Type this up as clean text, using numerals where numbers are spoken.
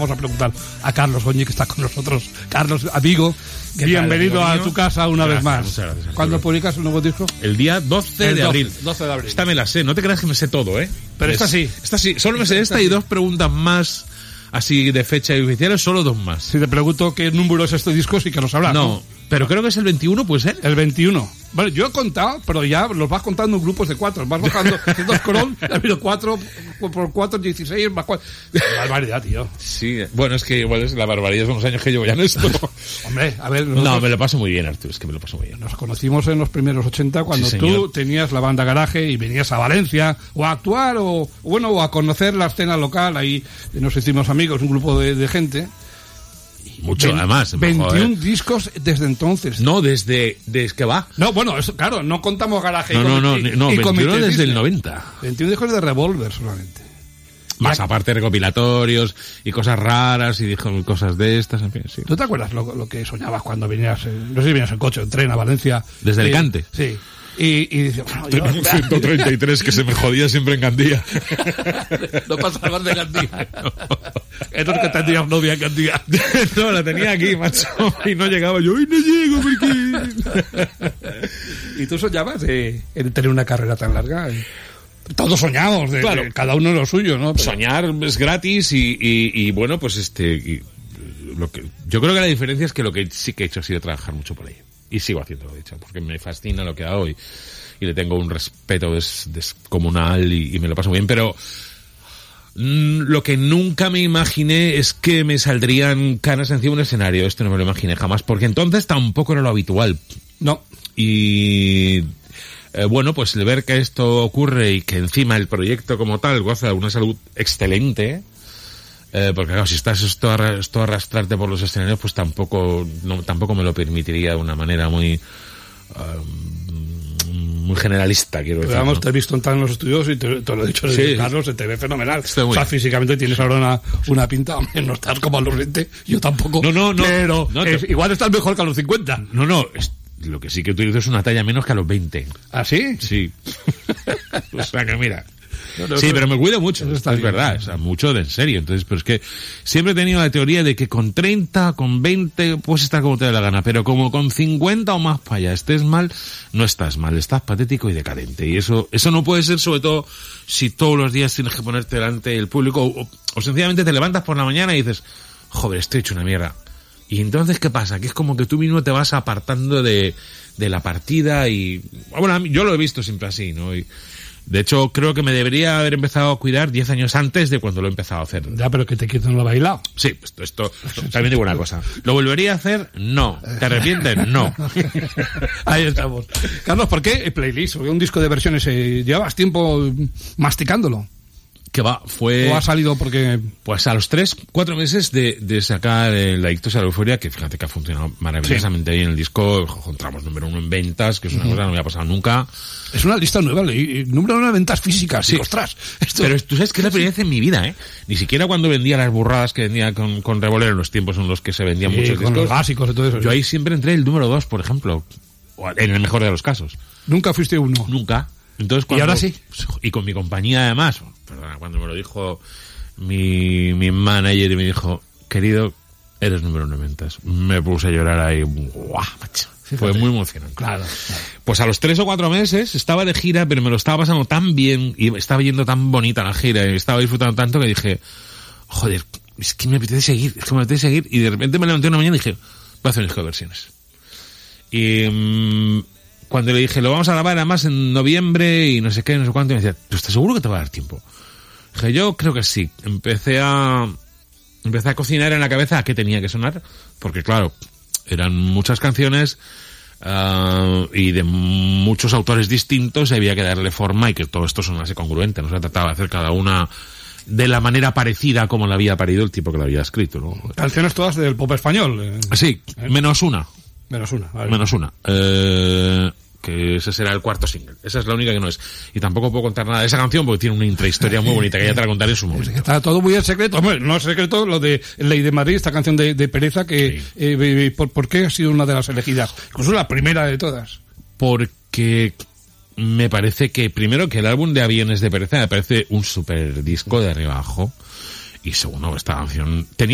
vamos a preguntar a Carlos Goñi, que está con nosotros. Carlos, amigo, bienvenido a tu casa una vez más. Muchas gracias. ¿Cuándo publicas un nuevo disco? El día 12 de abril. 12 de abril. Esta me la sé, no te creas que me sé todo, ¿eh? Pero esta sí. Esta sí, solo me sé esta y 2 preguntas más, así de fecha y oficiales, solo 2 más. Si te pregunto qué número es este disco, sí que nos hablas. No, pero creo que es el 21, ¿puede ser? El 21. Bueno, yo he contado, pero ya los vas contando en grupos de 4. Vas bajando haciendo scroll, ha habido 4 por 4, 16, más 4. Barbaridad, tío. Sí, bueno, es que igual es la barbaridad, son los años que llevo ya en esto. Hombre, a ver... No, me lo paso muy bien, Artur, es que me lo paso muy bien. Nos conocimos en los primeros 80 cuando Sí, tú tenías la banda Garaje y venías a Valencia o a actuar o a conocer la escena local. Ahí nos hicimos amigos, un grupo de gente. Mucho, además. 21 discos desde entonces. No, desde que va. No, bueno, eso, claro, no contamos Garaje No, y 21 desde el 90. 21 discos de Revolver solamente. Más aparte recopilatorios y cosas raras y cosas de estas, en fin, sí. ¿Tú te acuerdas lo que soñabas cuando venías, no sé si venías en coche o en tren a Valencia? ¿Desde Alicante? Sí. Y dices, bueno, yo... Tenía un 133 que se me jodía siempre en Gandía. No pasabas de Gandía. Esto es que tenías novia en Gandía. No, la tenía aquí, macho, y no llegaba yo, y no llego, porque... ¿Y tú soñabas en tener una carrera tan larga? Todos soñamos, claro, cada uno lo suyo, ¿no? Pero... Soñar es gratis y bueno, pues lo que yo creo que la diferencia es que lo que sí que he hecho ha sido trabajar mucho por ello. Y sigo haciéndolo, de hecho, porque me fascina lo que hago y le tengo un respeto descomunal y me lo paso muy bien, pero lo que nunca me imaginé es que me saldrían canas encima de un escenario. Esto no me lo imaginé jamás, porque entonces tampoco era lo habitual. No. Y... bueno, pues el ver que esto ocurre y que encima el proyecto como tal goza de una salud excelente, porque claro, si estás esto a arrastrarte por los escenarios, pues tampoco me lo permitiría de una manera muy generalista, quiero decir. Pero vamos, ¿no? te he visto entrar en los estudios y te lo he dicho desde sí, Carlos, se te ve fenomenal. O sea, físicamente tienes ahora una pinta, hombre, no estás como a los 20, yo tampoco. No. Pero igual estás mejor que a los 50. No, lo que sí que utilizo es una talla menos que a los 20. ¿Ah, sí? Sí. O sea que mira. Sí, pero me cuido mucho, es verdad, o sea, mucho de en serio. Entonces, pero es que siempre he tenido la teoría de que con 30, con 20, puedes estar como te dé la gana, pero como con 50 o más para allá estés mal, no estás mal, estás patético y decadente. Y eso no puede ser, sobre todo, si todos los días tienes que ponerte delante del público, o sencillamente te levantas por la mañana y dices, joder, estoy hecho una mierda. Y entonces, ¿qué pasa? Que es como que tú mismo te vas apartando de la partida y... Bueno, yo lo he visto siempre así, ¿no? Y, de hecho, creo que me debería haber empezado a cuidar 10 años antes de cuando lo he empezado a hacer. Ya, pero que te quito no lo he bailado. Sí, esto también digo una cosa. ¿Lo volvería a hacer? No. ¿Te arrepientes? No. Ahí estamos. Carlos, ¿por qué playlist? Un disco de versiones, ¿llevabas tiempo masticándolo? Que va, ¿O ha salido porque...? Pues a los 3-4 meses de sacar la Ictus a la Euforia, que fíjate que ha funcionado maravillosamente bien el disco, encontramos número 1 en ventas, que es una cosa que no me ha pasado nunca. Es una lista nueva, número 1 en ventas físicas, sí. Ostras. Pero tú sabes que es la primera vez en mi vida, ¿eh? Ni siquiera cuando vendía las burradas que vendía con Revolver en los tiempos en los que se vendían muchos discos. Los básicos y todo eso. Yo ahí siempre entré el número 2, por ejemplo, en el mejor de los casos. ¿Nunca fuiste uno? Nunca. Entonces, ¿Y ahora sí? Y con mi compañía además, perdona, cuando me lo dijo mi manager y me dijo, querido, eres número 1 en ventas. Me puse a llorar ahí, ¡guau, macho! Fíjate. Fue muy emocionante. Claro. Pues a los 3 o 4 meses estaba de gira, pero me lo estaba pasando tan bien y estaba yendo tan bonita la gira y estaba disfrutando tanto que dije, joder, es que me apetece seguir. Y de repente me levanté una mañana y dije, voy a hacer un disco de versiones. Y... cuando le dije, lo vamos a grabar además en noviembre y no sé qué, no sé cuánto, y me decía, ¿tú estás seguro que te va a dar tiempo? Dije, yo creo que sí. Empecé a cocinar en la cabeza a qué tenía que sonar, porque claro, eran muchas canciones y de muchos autores distintos, y había que darle forma y que todo esto sonase congruente. No se trataba de hacer cada una de la manera parecida como la había parido el tipo que la había escrito, ¿no? Canciones todas del pop español. Sí, menos una. Vale. Menos una. Que ese será el 4º single. Esa es la única que no es. Y tampoco puedo contar nada de esa canción porque tiene una intrahistoria muy bonita que ya te la contaré en su momento. Está todo muy en secreto. Hombre, no es secreto lo de Ley de Madrid, esta canción de Pereza, que sí. ¿Por qué ha sido una de las elegidas? Incluso la primera de todas. Porque me parece que, primero, que el álbum de Aviones de Pereza me parece un super disco de arriba abajo. Y segundo, esta canción tenía